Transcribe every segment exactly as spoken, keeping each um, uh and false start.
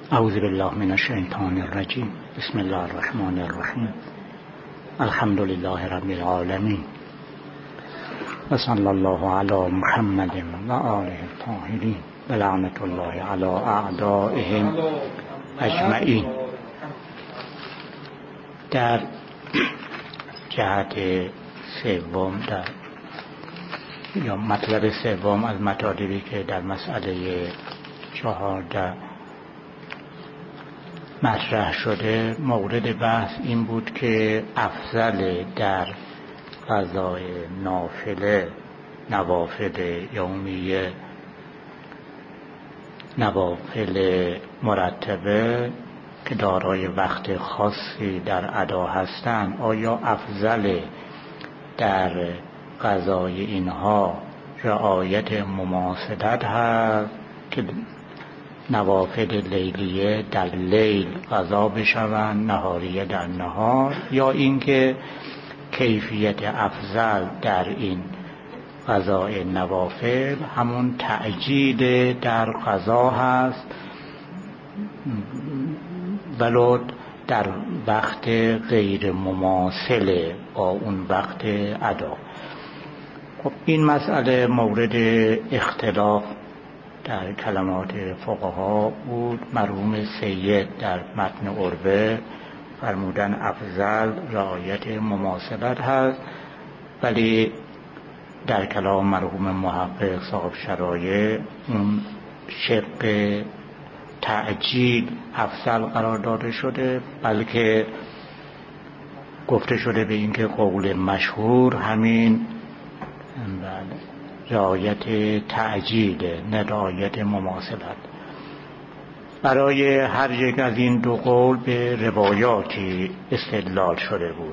اعوذ بالله من الشیطان الرجیم. بسم الله الرحمن الرحیم. الحمد لله رب العالمین و صلی الله علی محمد و آله الطاهرین و لعنت الله علی اعدائهم اجمعین. در جهت سوم در یا مطلب سوم از مطالبی که در مسئله چهارده مطرح شده، مورد بحث این بود که افضل در قضای نافله، نوافل یومیه، نوافل مرتبه که دارای وقت خاصی در ادا هستند، آیا افضل در قضای اینها رعایت مماثلت هست که نوافل لیلیه در لیل قضا بشوند، نهاریه در نهار، یا اینکه کیفیت افضل در این قضای نوافل همون تعجیل در قضا هست ولو در وقت غیر مماثل با اون وقت ادا. خب این مسئله مورد اختلاف در کلمات فقها بود. مرحوم سید در متن عربه فرمودن افضل رعایت مماثلت هست، ولی در کلام مرحوم محقق صاحب شرایع اون شق تعجیل افضل قرار داده شده، بلکه گفته شده به این که قول مشهور همین رعایت تعجیل، نه رعایت مماثلت. برای هر یک از این دو قول به روایاتی استدلال شده بود،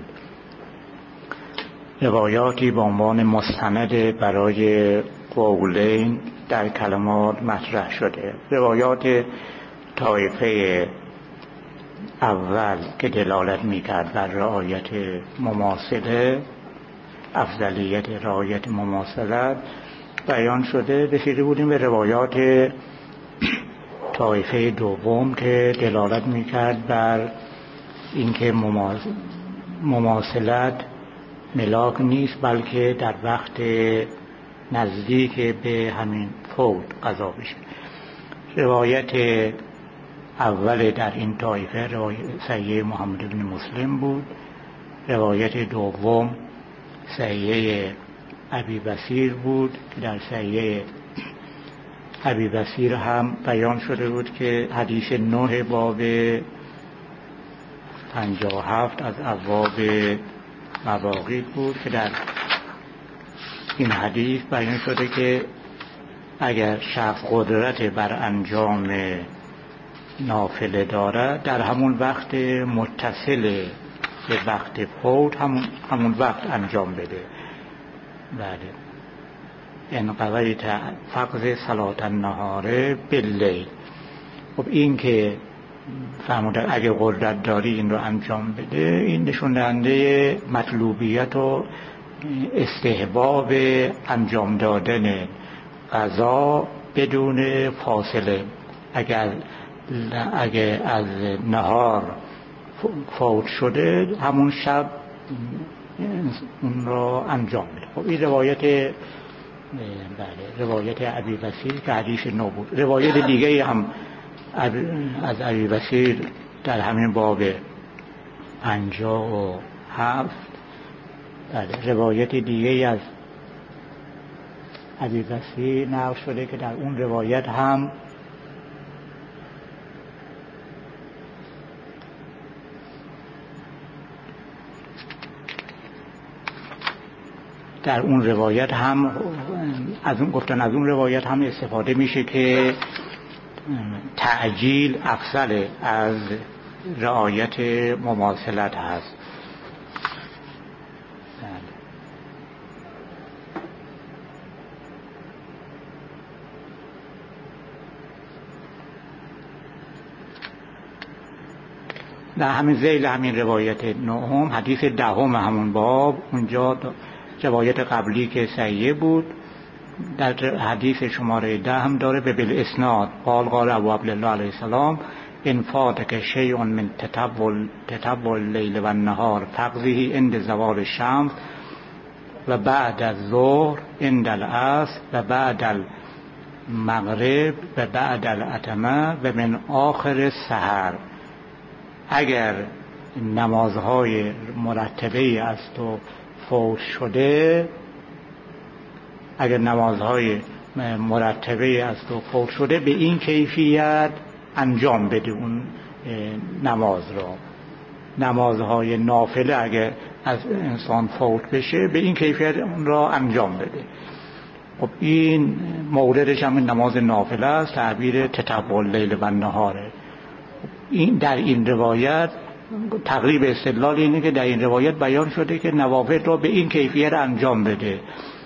روایاتی به عنوان مستند برای قولین در کلمات مطرح شده. روایات طایفه اول که دلالت میکرد بر رعایت مماثله، افضلیت رعایت مماثلت بیان شده. رسیده بودیم به روایات طایفه دوم که دلالت میکرد بر اینکه مماثلت ملاک نیست، بلکه در وقت نزدیک به همین فوت قضا بشه. روایت اول در این طایفه روایت صحیح محمد بن مسلم بود. روایت دوم صحیح ابی بصیر بود که در صحیح ابی بصیر هم بیان شده بود که حدیث نه باب پنجاه و هفت از ابواب مواقیت بود که در این حدیث بیان شده که اگر شخص قدرت بر انجام نافله دارد، در همون وقت متصل به وقت فوت همون, همون وقت انجام بده. بله، ان قضیت فقض صلات النهار باللیل. خب این که فرمودن اگه قدرت داری این رو انجام بده، این نشون دهنده مطلوبیت و استحباب انجام دادن قضا بدون فاصله. اگر اگه از نهار فوت شده، همون شب اون رو انجام بده. خب این روایت بله روایت ابی بصیر که حدیث نو بود. روایت دیگه هم از ابی بصیر در همین باب پنجاه و هفت، بله روایت دیگه از ابی بصیر نقل شده که در اون روایت هم در اون روایت هم از اون گفتن از اون روایت هم استفاده میشه که تعجیل افضل از رعایت مماثلت هست. در همین ذیل همین روایت نهم، حدیث دهم همون باب، اونجا روایت قبلی که صحیح بود در حدیث شماره ده هم داره به بالاسناد قال قال ابو عبدالله علیه السلام ان فاتک شیء من تتبع تتبع اللیل و النهار فقضیه عند زوال الشمس و بعد الظهر عند العصر و بعد المغرب و بعد العتمه و من آخر سحر. اگر نمازهای مرتبه از تو فوت شده اگر نمازهای مرتبه از تو فوت شده به این کیفیت انجام بده اون نماز را. نمازهای نافله اگر از انسان فوت بشه به این کیفیت اون را انجام بده. خب این موردش هم نماز نافله است، تعبیر تتبع اللیل و النهاره. این در این روایت تقریب استدلال اینه که در این روایت بیان شده که نوافل را به این کیفیت انجام بده.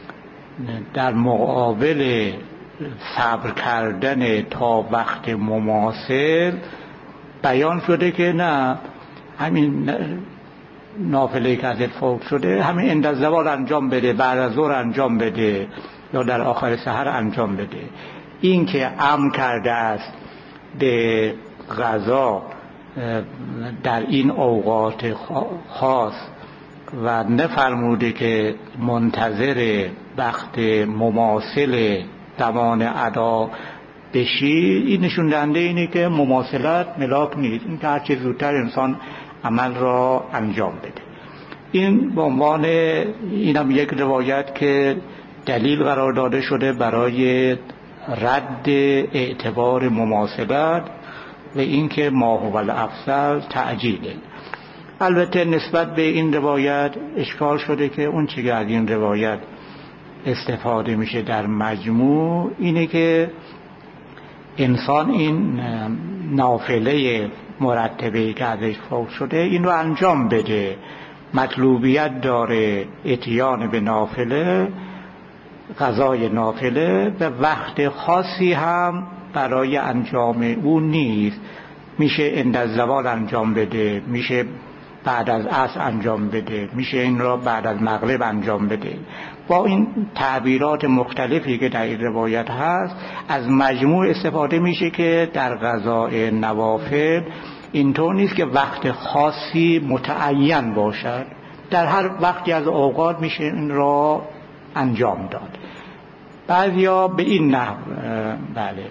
در مقابل صبر کردن تا وقت مماثل بیان شده که نه، همین نافله که ازت فوت شده همین عند الزوال انجام بده، بعد از ظهر انجام بده یا در آخر سحر انجام بده. این که امر کرده است به قضا در این اوقات خاص و نفرموده که منتظر وقت مماثل زمان ادا بشی، این نشون دهنده اینه که مماثلت ملاک نیست، این که هر چه زودتر انسان عمل را انجام بده. این به عنوان اینم یک روایت که دلیل قرار داده شده برای رد اعتبار مماثلت و اینکه ما هو الافضل تعجیله. البته نسبت به این روایت اشکال شده که اون چیزی که از این روایت استفاده میشه در مجموع اینه که انسان این نافله مرتبه که ازش فوت شده این رو انجام بده، مطلوبیت داره اتیان به نافله، قضای نافله، و وقت خاصی هم برای انجام اون نیست. میشه عند الزوال انجام بده، میشه بعد از عصر انجام بده، میشه این را بعد از مغرب انجام بده. با این تعبیرات مختلفی که در این روایت هست از مجموع استفاده میشه که در قضای نوافل اینطور نیست که وقت خاصی متعین باشد، در هر وقتی از اوقات میشه این را انجام داد. بعضیا به این نحو بله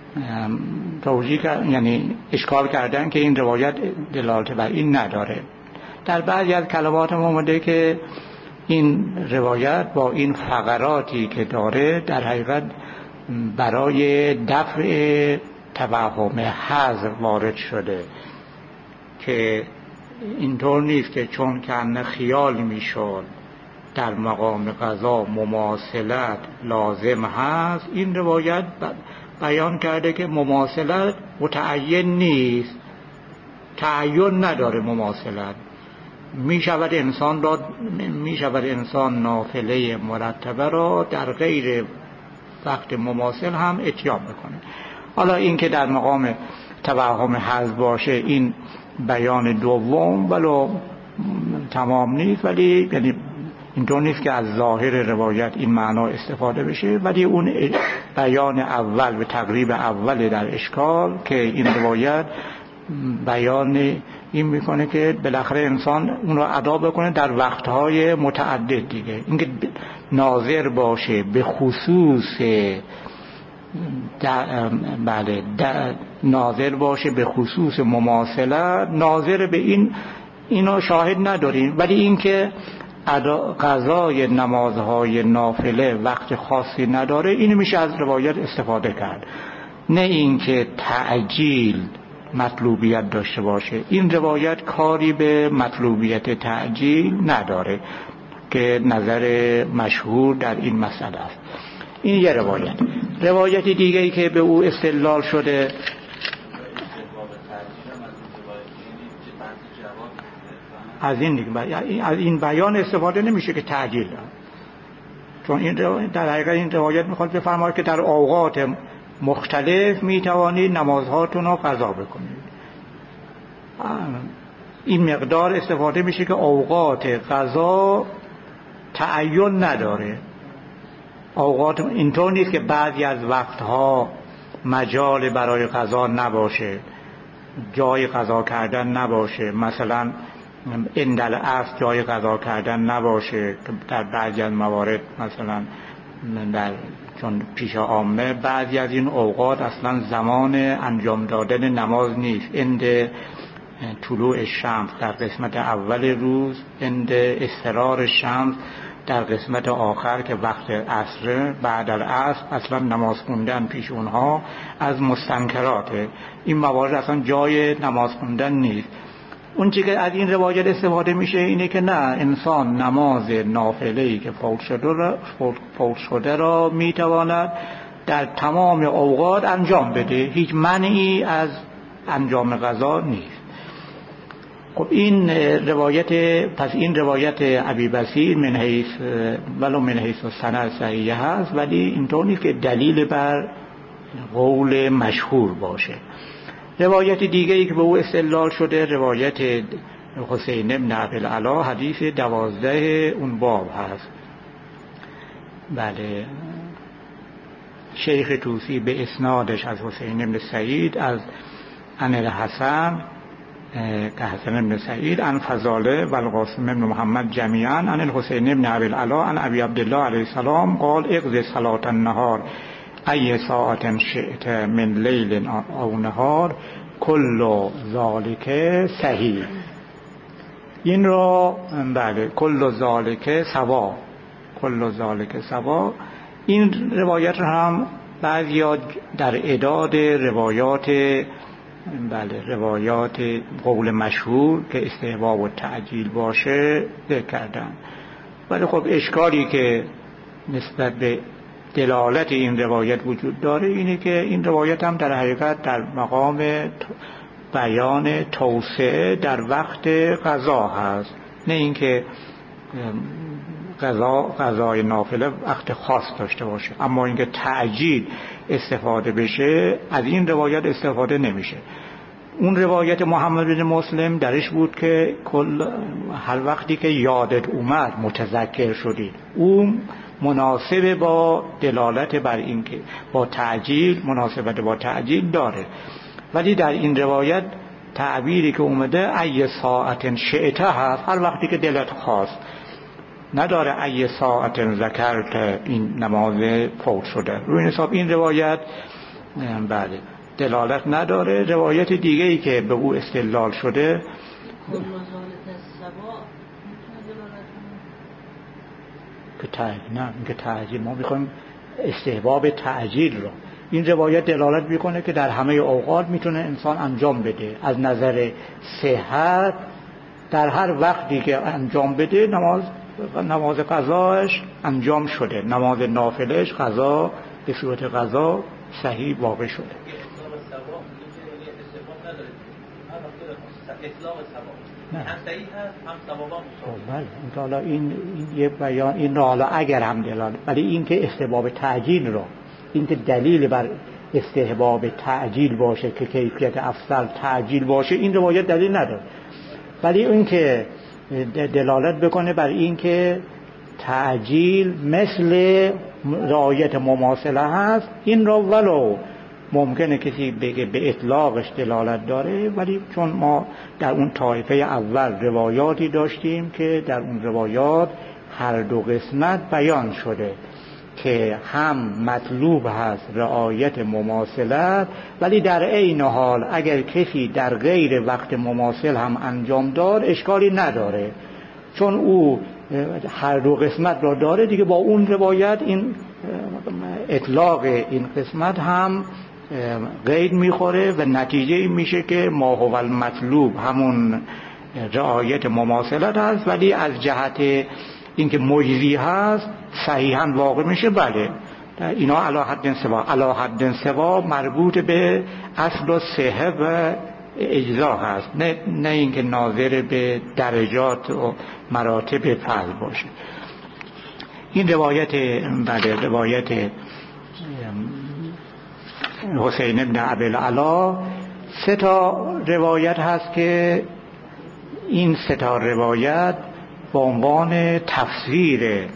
توجیه یعنی اشکال کردن که این روایت دلالت بر این نداره. در بعضی از کلمات اومده که این روایت با این فقراتی که داره در حقیقت برای دفع توهم حذر وارد شده، که اینطور نیست که چون که خیال میشد در مقام قضا مماثلت لازم هست. این روایت بیان کرده که مماثلت متعین نیست، تعین نداره مماثلت. می شود انسان را می شود انسان نافله مرتبه را در غیر وقت مماثل هم اتیان بکنه. حالا این که در مقام توهم حذف باشه این بیان دوم ولو تمام نیست، ولی یعنی اینطور نیست که از ظاهر روایت این معنا استفاده بشه، ولی اون بیان اول و تقریب اول در اشکال که این روایت بیان این میکنه که بالاخره انسان اون رو ادا بکنه در وقتهای متعدد دیگه. اینکه ناظر باشه به خصوص بله ناظر باشه به خصوص مماثلت، ناظر به این اینو شاهد نداریم، ولی اینکه قضای نمازهای نافله وقت خاصی نداره اینو میشه از روایت استفاده کرد، نه اینکه تعجیل مطلوبیت داشته باشه. این روایت کاری به مطلوبیت تعجیل نداره که نظر مشهور در این مسئله است. این یه روایت. روایت دیگه ای که به او استدلال شده از این از این بیان استفاده نمیشه که تعجیل داره، چون این در حقیقت این روایت میخواد بفرماید که در اوقات مختلف میتوانید نمازهاتون رو قضا بکنید. این مقدار استفاده میشه که اوقات قضا تعین نداره. اوقات اینطور نیست که بعضی از وقتها مجال برای قضا نباشه، جای قضا کردن نباشه، مثلا اندل اصل جای قضا کردن نباشه، در بعضی از موارد مثلا در چون پیش عامه بعضی از این اوقات اصلا زمان انجام دادن نماز نیست، اند طلوع شمس در قسمت اول روز، اند اصفرار شمس در قسمت آخر که وقت عصر، بعد از عصر اصلا نماز خوندن پیش اونها از مستنکراته. این موارد اصلا جای نماز خوندن نیست. اون چیزی که از این روایت استفاده میشه اینه که نه، انسان نماز نافله‌ای که فوت شده را فوت شده را میتواند در تمام اوقات انجام بده، هیچ منعی از انجام قضا نیست. خب این روایت، پس این روایت ابی بصیر من حیث ولو من حیث سند صحیح هست، ولی اینطور نیست که دلیل بر قول مشهور باشه. روایت دیگری که به او استدلال شده روایت حسین بن ابوالعلا، حدیث دوازده اون باب هست. بله، شیخ طوسی به اسنادش از حسین بن سعید از عن الحسن که حسن بن سعید عن فضاله و القاسم بن محمد جمیعا عن الحسین بن ابوالعلا عن ابی عبدالله علیه السلام قال اقض صلاة النهار ای ساعت شئت من لیل او نهار کل ذالک صحیح. این را بله کل ذالک سوا، کل ذالک سوا. این روایت هم بعضیا در اعداد روایات بله روایات قول مشهور که استحباب و تعجیل باشه ذکر کردن، ولی خب اشکالی که نسبت به دلالت این روایت وجود داره اینه که این روایت هم در حقیقت در مقام بیان توسعه در وقت قضا هست، نه اینکه قضا قضای نافله وقت خاص داشته باشه. اما اینکه تعجیل استفاده بشه از این روایت استفاده نمیشه. اون روایت محمد بن مسلم درش بود که کل هر وقتی که یادت اومد متذکر شدی، اون مناسب با دلالت بر این که با تعجیل مناسبت با تعجیل داره. ولی در این روایت تعبیری که اومده ای ساعت شئت هست، هر وقتی که دلت خواست، نداره ای ساعت ذکرت این نماز فوت شده. روی این حساب این روایت بله دلالت نداره. روایت دیگه ای که به او استدلال شده که تعجیل، نه که تعجیل، ما میخوایم استحباب تعجیل رو. این روایت دلالت میکنه که در همه اوقات میتونه انسان انجام بده. از نظر صحت در هر وقتی که انجام بده نماز نماز قضاش انجام شده، نماز نافلهش قضا به صورت قضا صحیح واقع شده. نه. هم صحیح هست هم ثوابا مساوی. بله، این این یه بیان این را حالا اگر هم دلالت، ولی این که استحباب تعجیل رو، این که دلیل بر استحباب تعجیل باشه که کیفیت افضل تعجیل باشه، این روایت دلیل نداره. ولی این که دلالت بکنه بر این که تعجیل مثل رعایت مماثله هست، این را ولو ممکنه کسی بگه به اطلاقش دلالت داره، ولی چون ما در اون طایفه اول روایاتی داشتیم که در اون روایات هر دو قسمت بیان شده که هم مطلوب هست رعایت مماثلت، ولی در عین حال اگر کسی در غیر وقت مماثل هم انجام داد اشکالی نداره، چون او هر دو قسمت را داره دیگه. با اون روایت این اطلاق این قسمت هم قید میخوره و نتیجه میشه که ما هو المطلوب همون رعایت مماثلت هست، ولی از جهت اینکه مجزی هست صحیحاً واقع میشه. بله اینا علی حد سوا، علی حد سوا مربوط به اصل و صحه و اجزا هست، نه نه اینکه ناظر به درجات و مراتب فضل باشه. این روایت بله روایت حسین بن ابوالعلا سه تا روایت هست که این سه تا روایت با عنوان تفسیر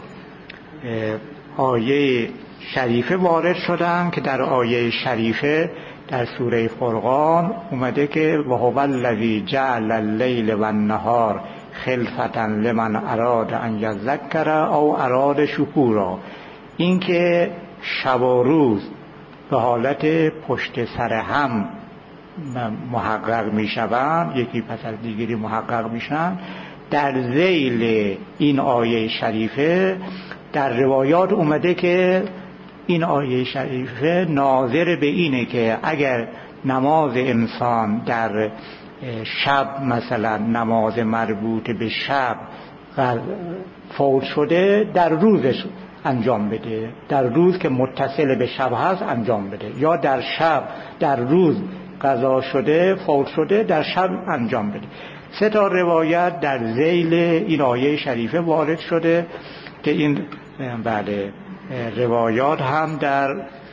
آیه شریفه وارد شدن که در آیه شریفه در سوره فرقان اومده که و هو الذی جعل اللیل و النهار خلفتا لمن اراد ان یذکر او اراد شکورا، این که شب و روز به حالت پشت سر هم محقق می شوند، یکی پس از دیگری محقق میشن. در ذیل این آیه شریفه در روایات اومده که این آیه شریفه ناظر به اینه که اگر نماز انسان در شب، مثلا نماز مربوط به شب فوت شده، در روزش انجام بده، در روز که متصل به شب هست انجام بده، یا در شب در روز قضا شده فوت شده در شب انجام بده. سه تا روایت در ذیل این آیه شریفه وارد شده که این بله روایات هم در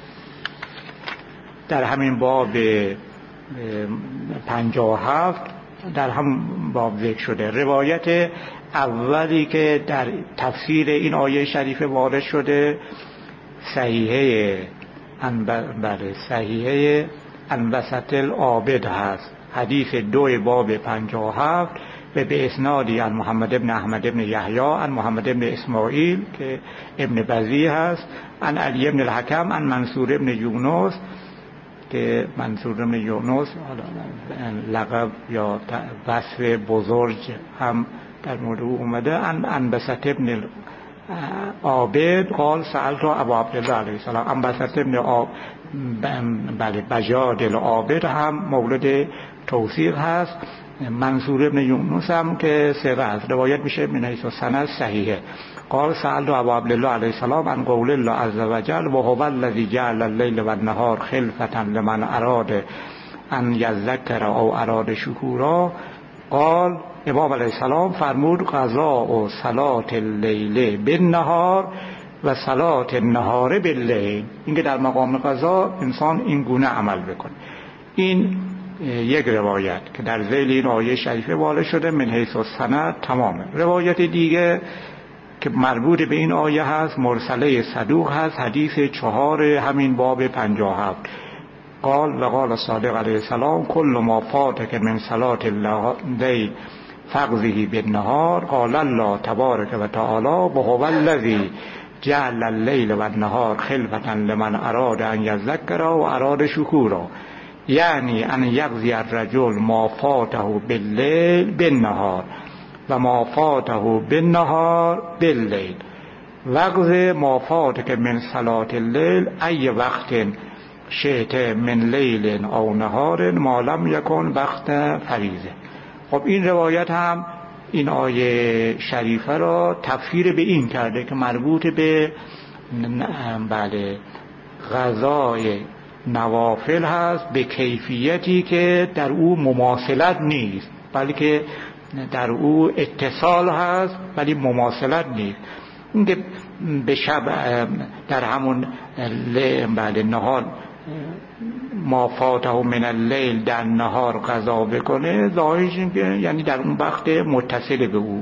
در همین باب پنجاه و هفت در هم باب ذکر شده. روایت اولی که در تفسیر این آیه شریفه وارد شده صحیحه بله صحیحه انبسط العابد هست، حدیث دو باب پنجاه و هفت و به اسنادی عن محمد ابن احمد ابن یحیی عن محمد ابن اسماعیل که ابن بزی هست، عن علی ابن الحکم عن منصور ابن یونس که منصور ابن یونس لقب یا وصف بزرگ هم در مورد او اومده. عن انبسط ابن عابد قال سألت ابا عبدالله علیه السلام. انبسط ابن عابد بله بجاد العابد هم مولد توثیق هست. منصور ابن یونس هم که ثقه است، روایت میشه من حیث سند صحیحه. قال سألت ابا عبدالله علیه السلام عن قول الله عز وجل و هو الذی جعل اللیل و النهار خلفة لمن اراد ان یذکر او اراد شکورا. قال امام علیه السلام فرمود قضاء و صلاة اللیل بالنهار و صلاة النهار باللیل، اینکه در مقام قضا انسان این گونه عمل بکنه. این یک روایت که در ذیل این آیه شریفه وارد شده من حیث السند تمامه. روایت دیگه که مربوط به این آیه هست مرسله صدوق هست، حدیث چهار همین باب پنجاه و هفت. قال و قال صادق علیه السلام کل ما فاتک من صلاة اللیل فقضه بالنهار. قال الله تبارک و تعالی و هو الذی جعل اللیل و النهار خلفة لمن اراد ان یذکر و اراد شکورا، یعنی ان یقضی الرجل ما فاته باللیل بالنهار و ما فاته بالنهار باللیل. وقض ما فاتک من صلاة اللیل ای وقت شئت من لیل او نهار ما لم یکن وقت فریضه. خب این روایت هم این آیه شریفه را تفسیر به این کرده که مربوط به بله قضای نوافل هست به کیفیتی که در او مماثلت نیست، بلکه در او اتصال هست ولی مماثلت نیست. اینکه به شب در همون بله نهار ما فاته من اللیل در نهار قضا بکنه، ظاهرش این که یعنی در اون وقت متصل به او.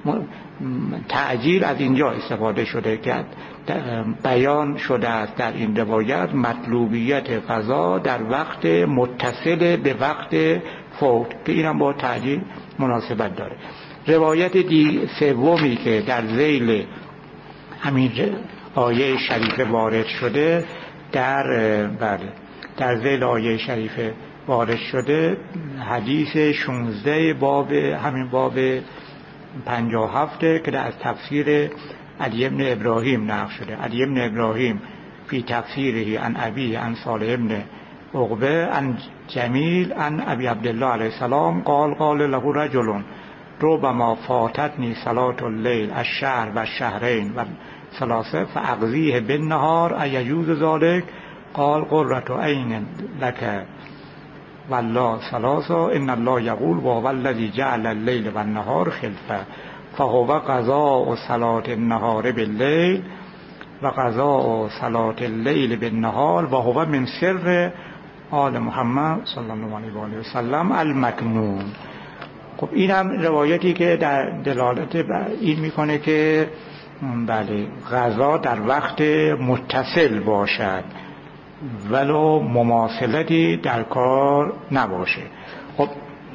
تعجیل از اینجا استفاده شده که بیان شده است در این روایت مطلوبیت قضا در وقت متصل به وقت فوت که این هم با تعجیل مناسبت داره. روایت دی سومی که در ذیل همین آیه شریفه وارد شده در بله در ذیل آیه شریفه وارد شده حدیث شانزده باب همین باب پنجاه و هفت که از تفسیر علی ابن ابراهیم نقل شده. علی ابن ابراهیم فی تفسیره عن ابی عن صالح ابن عقبه عن جمیل عن ابی عبدالله علیه السلام قال قال له رجل ربما فاتتنی صلاة اللیل الشهر و الشهرین و ثلاثه فاقضیه بالنهار ایجوز ذلك؟ قال قرة عین لك والله ثلاثه ان الله یقول و هو الذی جعل اللیل و النهار خلفه فهو قضاء صلاة النهار باللیل و قضاء صلاة اللیل بالنهار و هو من سر آل محمد صلی الله علیه و آله و سلم المکنون. خب این هم روایتی که در دلالت این میکنه که بله قضا در وقت متصل باشد ولو مماثلتی در کار نباشه. خب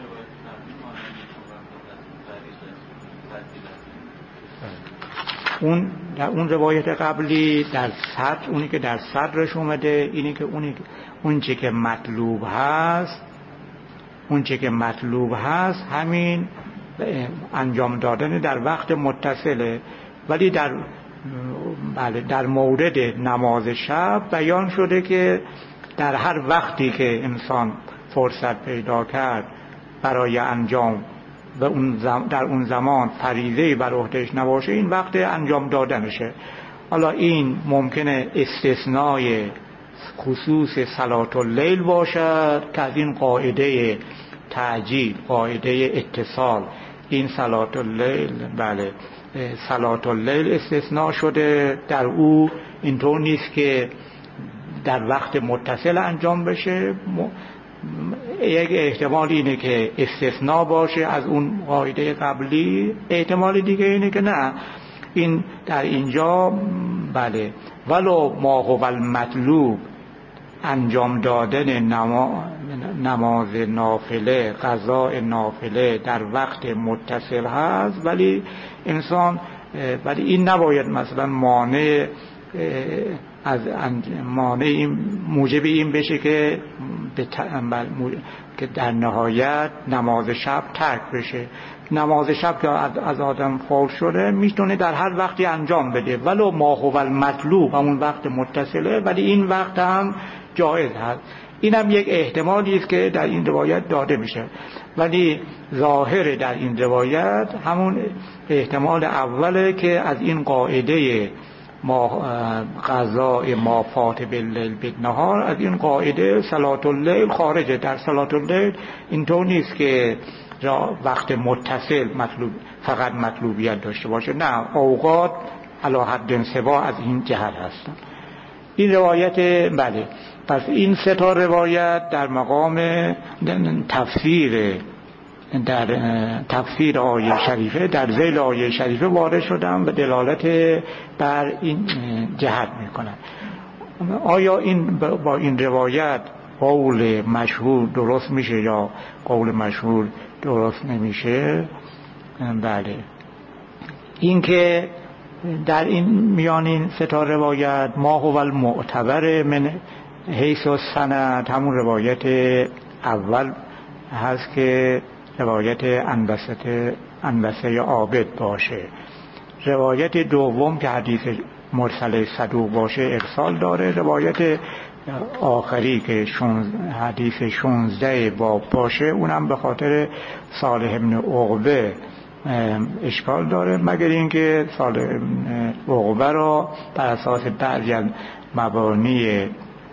اون در اون روایت قبلی در صدر، اونی که در صدرش اومده اینی که اونی اون چه که مطلوب هست اون چه که مطلوب هست همین انجام دادن در وقت متصله، ولی در بله در مورد نماز شب بیان شده که در هر وقتی که انسان فرصت پیدا کرد برای انجام و اون زم در اون زمان فریضه‌ای بر عهده‌اش نباشه این وقت انجام دادنشه. حالا این ممکنه استثنای خصوص صلاة اللیل باشد که از این قاعده تعجیل، قاعده اتصال، این صلاة اللیل بله صلاة اللیل استثناء شده، در او اینطور نیست که در وقت متصل انجام بشه. یک احتمال اینه که استثناء باشه از اون قاعده قبلی، احتمال دیگه اینه که نه، این در اینجا بله ولو ما هو المطلوب انجام دادن نماز نافله، قضاء نافله در وقت متصل هست، ولی انسان ولی این نباید مثلا مانع از مانع این موجب این بشه که که در نهایت نماز شب ترک بشه. نماز شب که از آدم فوت شده میتونه در هر وقتی انجام بده، ولو ما هو المطلوب همون وقت متصله، ولی این وقت هم جایز هست. این هم یک احتمالی است که در این روایت داده میشه، ولی ظاهر در این روایت همون احتمال اوله که از این قاعده ما قضاء ما فات باللیل بالنهار، از این قاعده صلاة اللیل خارجه. در صلاة اللیل اینطور نیست که وقت متصل مطلوب فقط مطلوبیت داشته باشه، نه، اوقات علی حد سوا از این جهت هستن. این روایت بله، پس این سه تا روایت در مقام تفسیر در تفسیر آیه شریفه در ذیل آیه شریفه وارد شدن و دلالت بر این جهت میکنن. آیا این با این روایت قول مشهور درست میشه یا قول مشهور درست نمیشه؟ بله، این که در این میان این سه تا روایت ما هو المعتبر من حیث السند همون روایت اول هست که روایت انبسط انبسه عابد باشه. روایت دوم که حدیث مرسل صدوق باشه ارسال داره. روایت آخری که حدیث شانزده باب باشه اونم به خاطر صالح بن عقبه اشکال داره، مگر اینکه صالح بن عقبه را بر اساس بعضی از مبانی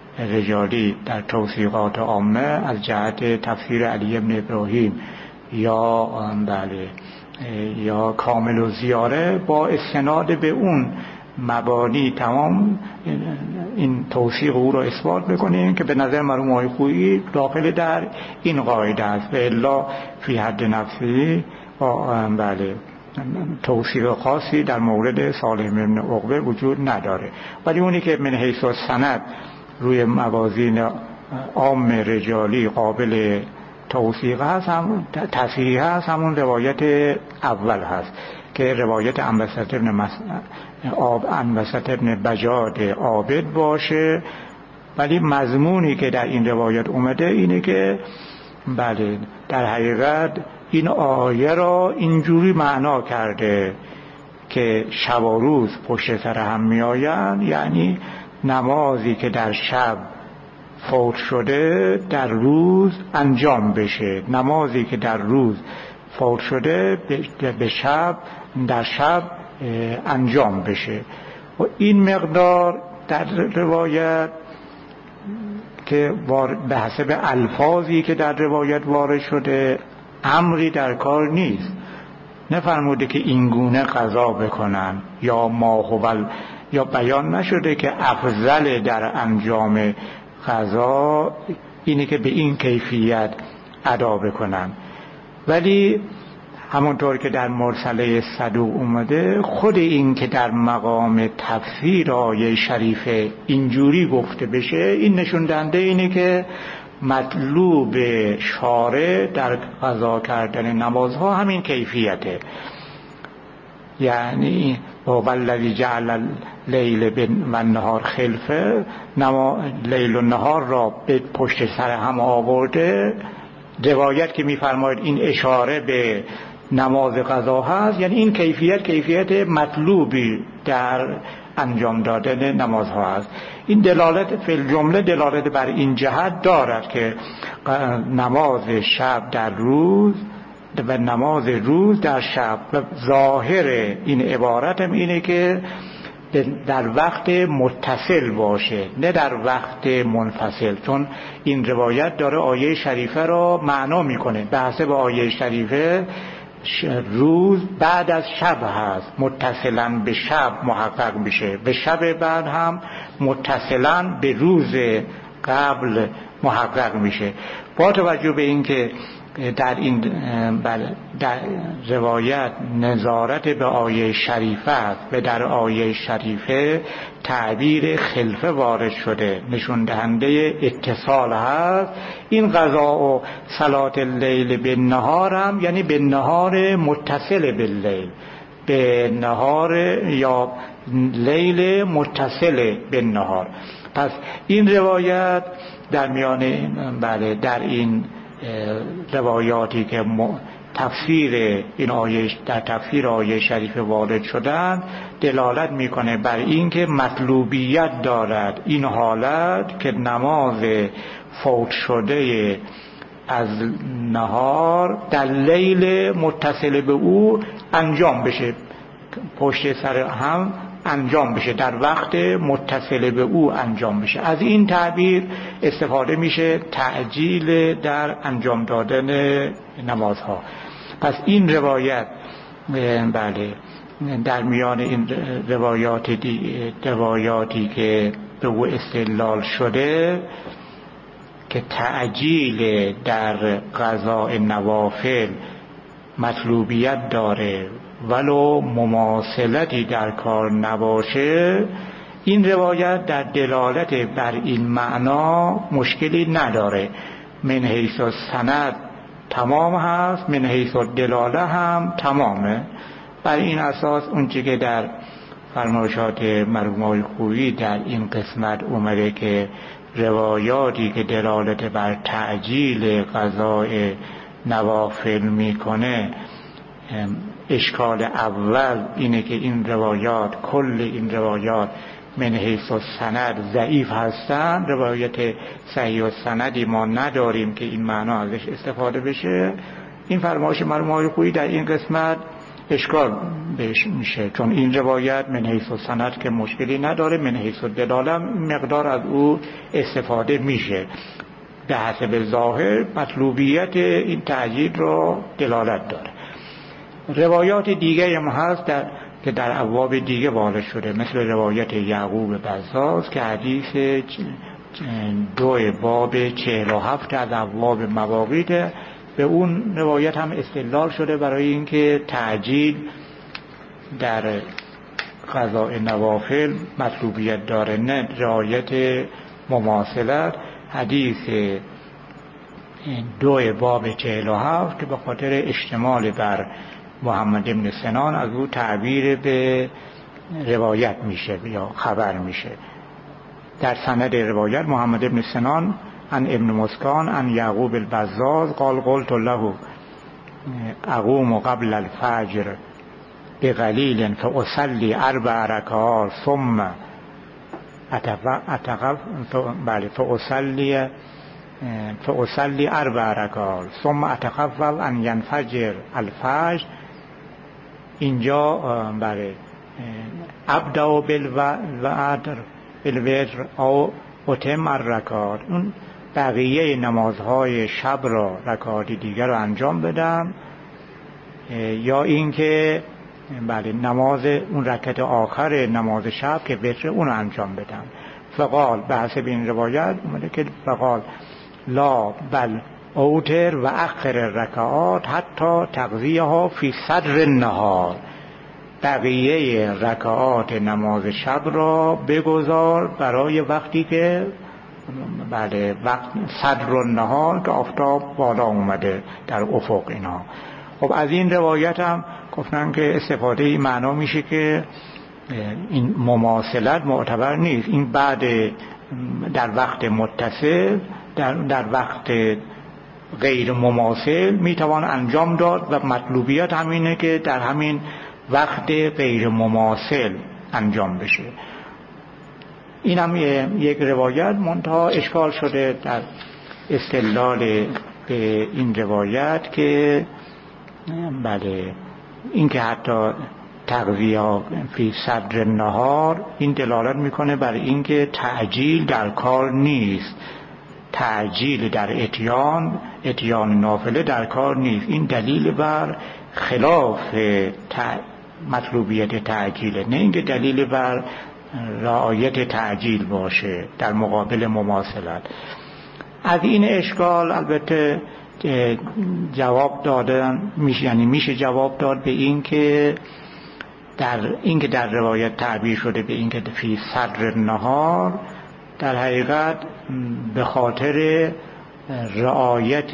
رجالی در توثیقات عامه از جهت تفسیر علی بن ابراهیم یا بله یا کامل و زیاره با استناد به اون مبانی تمام این توثیق او را اثبات بکنیم که به نظر مرحوم آقای خویی داخل در این قاعده است. و الا فی حد نفسی بله توثیق خاصی در مورد صالح بن عقبه وجود نداره، ولی اونی که من حیث السند روی موازین عام رجالی قابل توثیق هست، هم تصحیح هست، همون روایت اول هست که روایت انبسط ابن مس... آب انبسط ابن بجاد عابد باشه. ولی مضمونی که در این روایت اومده اینه که بله در حقیقت این آیه را اینجوری معنا کرده که شب و روز پشت سر هم می آیند، یعنی نمازی که در شب فوت شده در روز انجام بشه، نمازی که در روز فوت شده به شب در شب انجام بشه. و این مقدار در روایت که به حسب الفاظی که در روایت وارد شده امری در کار نیست، نفرموده که اینگونه قضا بکنن یا ما هو، یا بیان نشده که افضل در انجام قضا اینه که به این کیفیت ادا بکنن. ولی همونطور که در مرسله صدوق اومده، خود این که در مقام تفسیر آیه شریفه اینجوری گفته بشه، این نشون دهنده اینه که مطلوب شارع در قضا کردن نمازها همین کیفیته. یعنی والذی جعل اللیل و النهار خلفه، لیل و نهار را به پشت سر هم آورده. روایت که می‌فرماید این اشاره به نماز قضا هست، یعنی این کیفیت کیفیت مطلوبی در انجام دادن نمازها است. این دلالت فی الجمله دلالت بر این جهت دارد که نماز شب در روز و نماز روز در شب، و ظاهر این عبارت هم اینه که در وقت متصل باشه، نه در وقت منفصل، چون این روایت داره آیه شریفه را معنا میکنه. به حسب آیه شریفه روز بعد از شب هست، متصلا به شب محقق میشه، به شب بعد هم متصلا به روز قبل محقق میشه. با توجه به اینکه در این در روایت نظارت به آیه شریفه است و در آیه شریفه تعبیر خلفه وارد شده نشون دهنده اتصال هست، این قضا و صلات اللیل به نهار هم یعنی به نهار متصل باللیل، به نهار یا لیل متصل به نهار. پس این روایت در میان بله در این روایاتی که تفسیر این آیه در تفسیر آیه شریف وارد شدن دلالت میکنه بر این که مطلوبیت دارد این حالت که نماز فوت شده از نهار در لیل متصل به او انجام بشه، پشت سر هم انجام بشه، در وقت متصل به او انجام بشه. از این تعبیر استفاده میشه تعجیل در انجام دادن نمازها. پس این روایت بله در میان این روایات دی روایاتی که به او استدلال شده که تعجیل در قضاء نوافل مطلوبیت داره ولو مماثلتی در کار نباشه، این روایت در دلالت بر این معنا مشکلی نداره. من حیث السند تمام هست، من حیث الدلاله هم تمامه. بر این اساس اونچه که در فرمایشات مرحوم آقای خویی در این قسمت اومده که روایاتی که دلالت بر تعجیل قضاء نوافل میکنه، اشکال اول اینه که این روایات کل این روایات من حیث السند ضعیف هستند. روایت صحیح السندی ما نداریم که این معنا ازش استفاده بشه. این فرمایش مرحوم آقای خویی در این قسمت اشکال بهش میشه، چون این روایت من حیث السند که مشکلی نداره، من حیث الدلاله مقدار از او استفاده میشه. به حسب ظاهر مطلوبیت این تعجیل رو دلالت داره. روایات دیگه هم هست در که در ابواب دیگه وارد شده، مثل روایت یعقوب بزاز که حدیث دو باب چهل و هفت از ابواب مواقیت، به اون روایت هم استدلال شده برای اینکه تعجیل در قضاء نوافل مطلوبیت داره، نه رعایت مماثلت. حدیث دو باب چهل و هفت که به خاطر اشتمال بر محمد بن سنان از او تعبیر به روایت میشه یا خبر میشه. در سند روایت محمد بن سنان عن ابن مسکان عن یعقوب البزاز قال قلت له اقوم قبل الفجر بقلیل فاصلی اربع رکعات ثم اتقف بله فاصلی فاصلی اربع رکعات ثم اتخفف ان ينفجر الفجر. اینجا بله ابدا بالوتر بالوتر او اتم الرکعات، اون بقیه نمازهای شب را رکعاتی دیگر رو انجام بدم، یا اینکه بله نماز اون رکعت آخر نماز شب که وتر اون رو انجام بدم. فقال به حسب این روایت اومده که فقال لا بل اوتر و اخر رکعات حتی تقضیه ها فی صدر النهار، بقیه رکعات نماز شب را بگذار برای وقتی که بله وقت صدر النهار که آفتاب بالا اومده در افق اینا. خب از این روایت هم گفتن که استفاده این معنا میشه که این مماثلت معتبر نیست، این بعد در وقت متصل در, در وقت غیر مماثل میتوان انجام داد و مطلوبیت همینه که در همین وقت غیر مماثل انجام بشه. این هم یک روایت منتها اشکال شده در استدلال به این روایت که بله این که حتی تقضیه فی صدر النهار این دلالت میکنه بر اینکه تعجیل در کار نیست، تعجیل در اتیان اتیان نافله در کار نیست. این دلیل بر خلاف مطلوبیت تعجیله، نه اینکه دلیل بر رعایت تعجیل باشه در مقابل مماثلت. از این اشکال البته جواب دادن میشه، یعنی میشه جواب داد به این که در این که در روایت تعبیر شده به این که فی صدر النهار در حقیقت به خاطر رعایت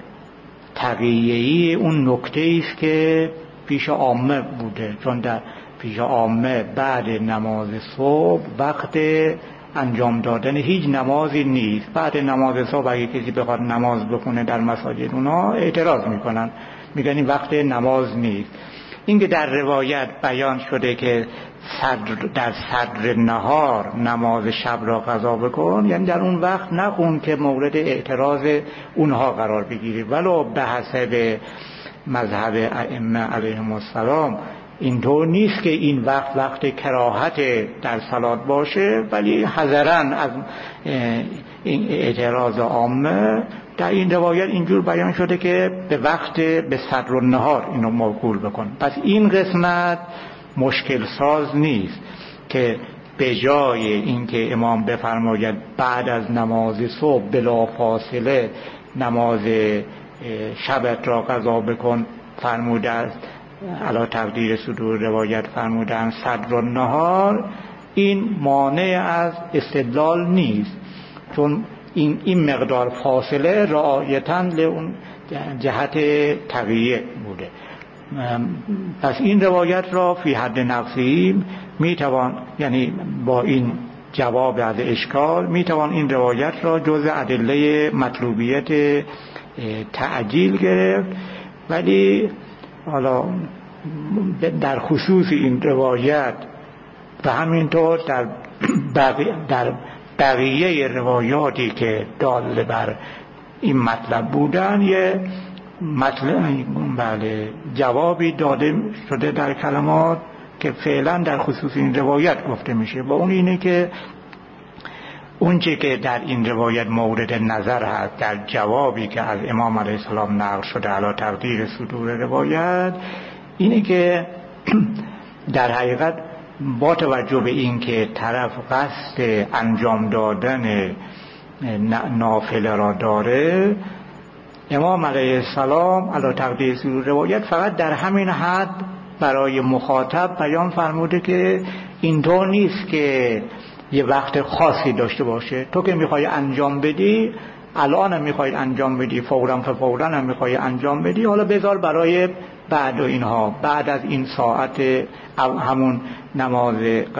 تقیه‌ای اون نکته است که پیش عامه بوده، چون در پیش عامه بعد نماز صبح وقت انجام دادن هیچ نمازی نیست. بعد نماز صبح اگه کسی بخواد نماز بخونه در مساجد اونا اعتراض میکنن، میگن این وقت نماز نیست. این که در روایت بیان شده که صدر در صدر نهار نماز شب را قضا بکن، یعنی در اون وقت نخون که مورد اعتراض اونها قرار بگیری، ولو به حسب مذهب ائمه علیهم السلام اینطور نیست که این وقت وقت کراهت در صلات باشه، ولی حذراً از این اعتراض عامه در این روایت اینجور بیان شده که به وقت به صدر النهار اینو موکول بکن. پس این قسمت مشکل ساز نیست که به جای اینکه امام بفرماید بعد از نماز صبح بلا فاصله نماز شبت را قضا بکن فرموده است، علی تقدیر صدور روایت فرمودن صدر النهار، این مانع از استدلال نیست، چون این این مقدار فاصله رعایتاً لون جهت تقیه بوده. پس این روایت را فی حد نفسی میتوان، یعنی با این جواب از اشکال میتوان این روایت را جز ادله مطلوبیت تعجیل گرفت. ولی حالا در خصوص این روایت و همینطور در بقیه, در بقیه روایاتی که دال بر این مطلب بودن یه مطلب بله جوابی داده شده در کلمات که فعلا در خصوص این روایت گفته میشه، با اون اینه که اونچه که در این روایت مورد نظر هست در جوابی که از امام علیه السلام نقل شده علی تقدیر صدور روایت اینه که در حقیقت با توجه به این که طرف قصد انجام دادن نافله را داره، امام علیه السلام علی تقدیر صدور روایت فقط در همین حد برای مخاطب بیان فرموده که اینطور نیست که یه وقت خاصی داشته باشه، تو که میخوای انجام بدی الان هم میخوای انجام بدی، فوراً فوراً هم میخوای انجام بدی، حالا بذار برای بعد و اینها، بعد از این ساعت همون نماز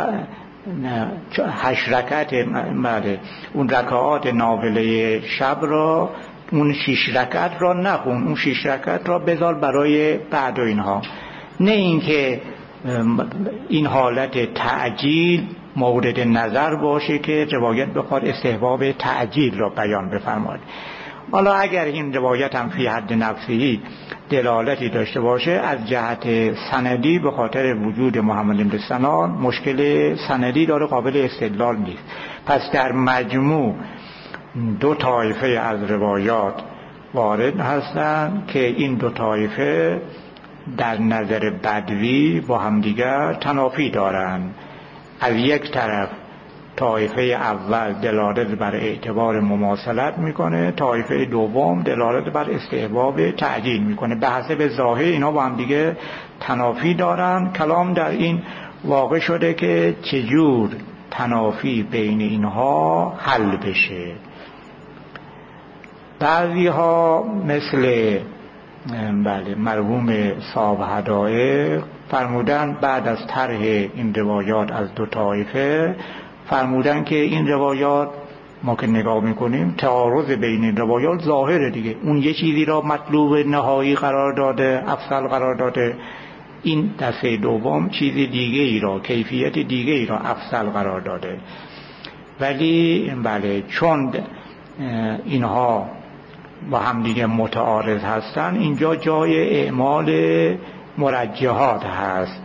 هشت رکعت بعد اون رکعات نافله شب را، اون شش رکعت را نخون، اون شش رکعت را بذار برای بعد و اینها. نه اینکه این حالت تعجیل مورد نظر باشه که روایت بخواد استحباب تعجیل را بیان بفرماید. حالا اگر این روایت هم فی حد نفسی دلالتی داشته باشه از جهت سندی به خاطر وجود محمد بن سنان مشکل سندی داره، قابل استدلال نیست. پس در مجموع دو طایفه از روایات وارد هستند که این دو طایفه در نظر بدوی با همدیگر تنافی دارند. از یک طرف طایفه اول دلالت بر اعتبار مماثلت میکنه، طایفه دوم دلالت بر استحباب تعدیل میکنه. به حسب ظاهر اینا با هم دیگه تنافی دارن. کلام در این واقع شده که چجور تنافی بین اینها حل بشه. بعضی ها مثل بله مرحوم صاحب هدایق فرمودن بعد از طرح این روایات از دو طایفه، فرمودن که این روایات ما که نگاه میکنیم تعارض بین این روایات ظاهره دیگه. اون یه چیزی را مطلوب نهایی قرار داده، افضل قرار داده، این دسته دوم چیز دیگه ای را، کیفیت دیگه ای را افضل قرار داده. ولی بله چون اینها با هم دیگه متعارض هستن، اینجا جای اعمال مرجحات هست.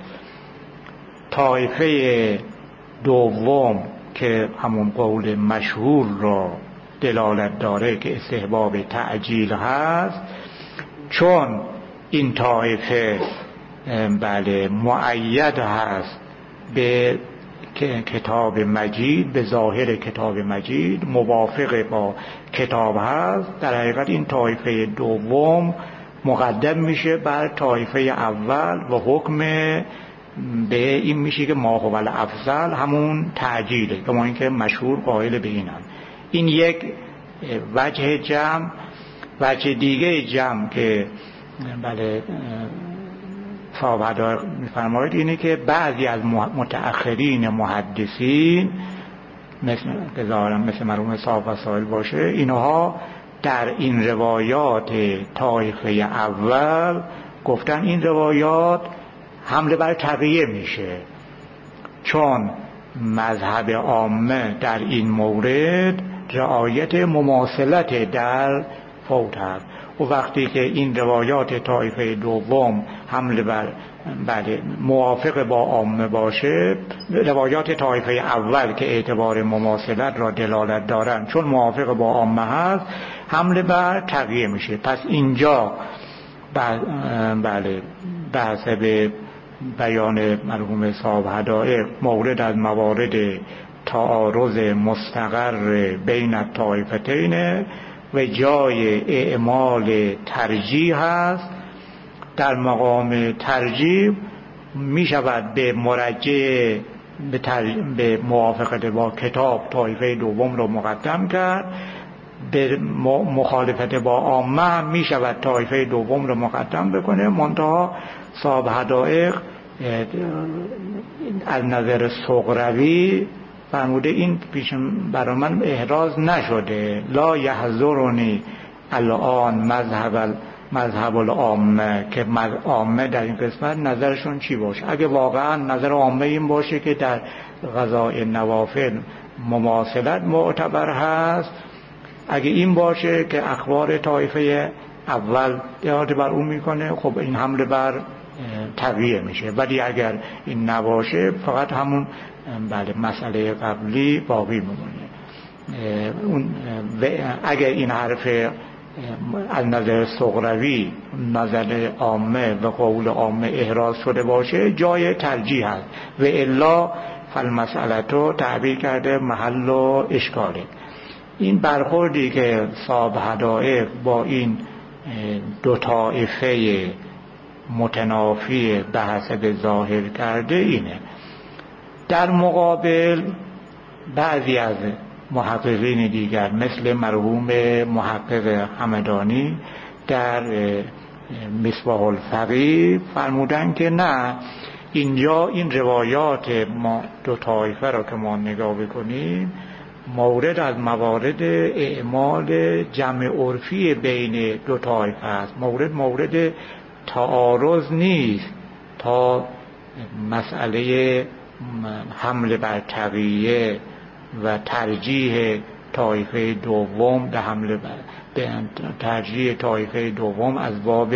طایفه دوم که همون قول مشهور را دلالت داره که استحباب تعجیل هست، چون این طایفه بله مؤید هست به کتاب مجید، به ظاهر کتاب مجید موافق با کتاب هست، در حقیقت این طایفه دوم مقدم میشه بر طایفه اول و حکم به این میشه که ما هو الافضل همون تعجیله، کما اینکه مشهور قائل به اینن. این یک وجه جمع. وجه دیگه جمع که بله صاحب هدایق میفرماید اینه که بعضی از متأخرین محدثین مثل که ظاهرا مثل مرحوم صاحب وسائل باشه، اینها در این روایات طایفه اول گفتن این روایات حمله بر تقیه میشه، چون مذهب عامه در این مورد رعایت مماثلت در فوت هست. و وقتی که این روایات طایفه دوم حمله بر بله موافق با عامه باشه، روایات طایفه اول که اعتبار مماثلت را دلالت دارن چون موافق با عامه هست حمله بر تقیه میشه. پس اینجا بله به حسب بیان مرحوم صاحب هدایق مورد از موارد تعارض مستقر بین الطایفتین و جای اعمال ترجیح هست. در مقام ترجیح می شود به مرجع به, تر... به موافقت با کتاب طایفه دوم رو مقدم کرد، به مخالفت با عامه هم می شود طایفه دوم رو مقدم بکنه. منتها صاحب هدایق از نظر صغروی فرموده این پیش برای من احراز نشده، لا یحضرنی الان مذهب مذهب العامه، که عامه در این قسمت نظرشون چی باشه. اگه واقعا نظر عامه این باشه که در قضاء نوافل مماثلت معتبر هست، اگه این باشه که اخبار طایفه اول دلالت بر اون میکنه، خب این حمله بر تقیه میشه. ولی اگر این نباشه فقط همون بله مسئله قبلی باقی میمونه. اون اگر این حرف از نظر صغروی نظر عامه و قول عامه احراز شده باشه جای ترجیح هست، و الا فالمسئله تو تعبیر کرده محل و اشکاله. این برخوردی که صاحب هدایق با این دو طایفه متنافی به حسب ظاهر کرده اینه. در مقابل بعضی از محققین دیگر مثل مرحوم محقق همدانی در مصباح الفقیه فرمودن که نه، اینجا این روایات ما دو طایفه را که ما نگاه بکنیم مورد از موارد اعمال جمع عرفی بین دو طایفه است، مورد مورد تعارض نیست تا مسئله حمله بر تقیه و ترجیح طایفه دوم به حمله بر ترجیح طایفه دوم از باب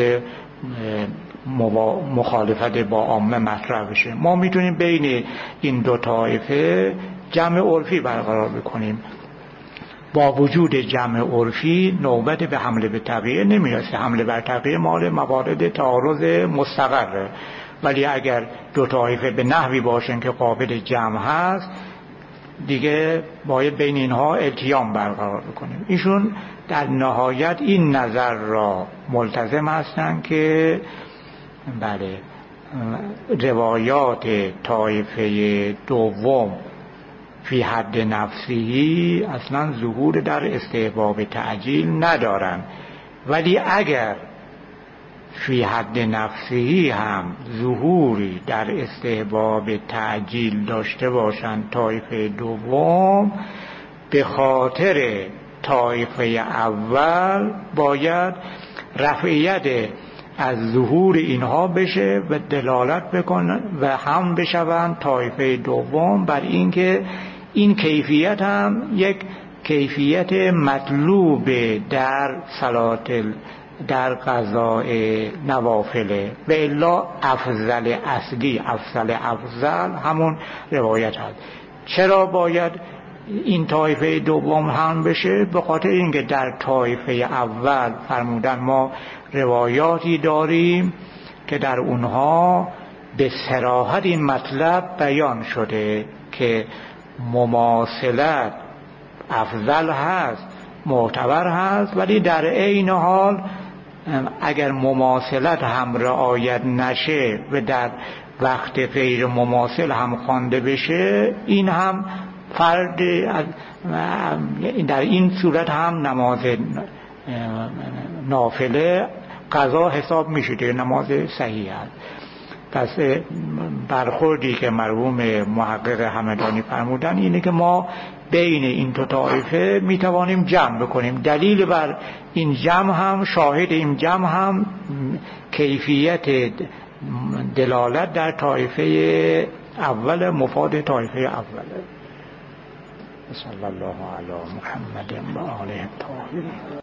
مخالفت با عامه مطرح بشه. ما میتونیم بین این دو طایفه جمع عرفی برقرار بکنیم. با وجود جمع عرفی نوبت به حمله به تقیه نمیرسه. حمله بر تقیه مال موارد تعارض مستقره، ولی اگر دو طایفه به نحوی باشن که قابل جمع هست، دیگه باید بین اینها التیام برقرار بکنیم. ایشون در نهایت این نظر را ملتزم هستند که بله روایات طایفه دوم فی حد نفسی اصلا ظهور در استحباب تعجیل ندارن، ولی اگر فی حد نفسی هم ظهوری در استحباب تعجیل داشته باشند طایفه دوم، به خاطر طایفه اول باید رفعیت از ظهور اینها بشه و دلالت بکنن و هم بشوند طایفه دوم بر اینکه این کیفیت هم یک کیفیت مطلوب در صلات در قضاء نوافله و الا افضل اصلی افضل افضل همون روایت هست. چرا باید این طایفه دوم هم بشه؟ به خاطر اینکه در طایفه اول فرمودن ما روایاتی داریم که در اونها به صراحت این مطلب بیان شده که مماثلت افضل هست، معتبر هست، ولی در عین حال اگر مماثلت هم رعایت نشه و در وقت غیر مماثل هم خوانده بشه، این هم فرد در این صورت هم نماز نافله قضا حساب میشه که نماز صحیح است. پس برخوردی که مرحوم محقق همدانی فرمودن اینه که ما بین این دو طایفه میتوانیم جمع بکنیم. دلیل بر این جمع هم، شاهد این جمع هم کیفیت دلالت در طایفه اول، مفاد طایفه اوله. صلی الله علی محمد و آله الطاهرین.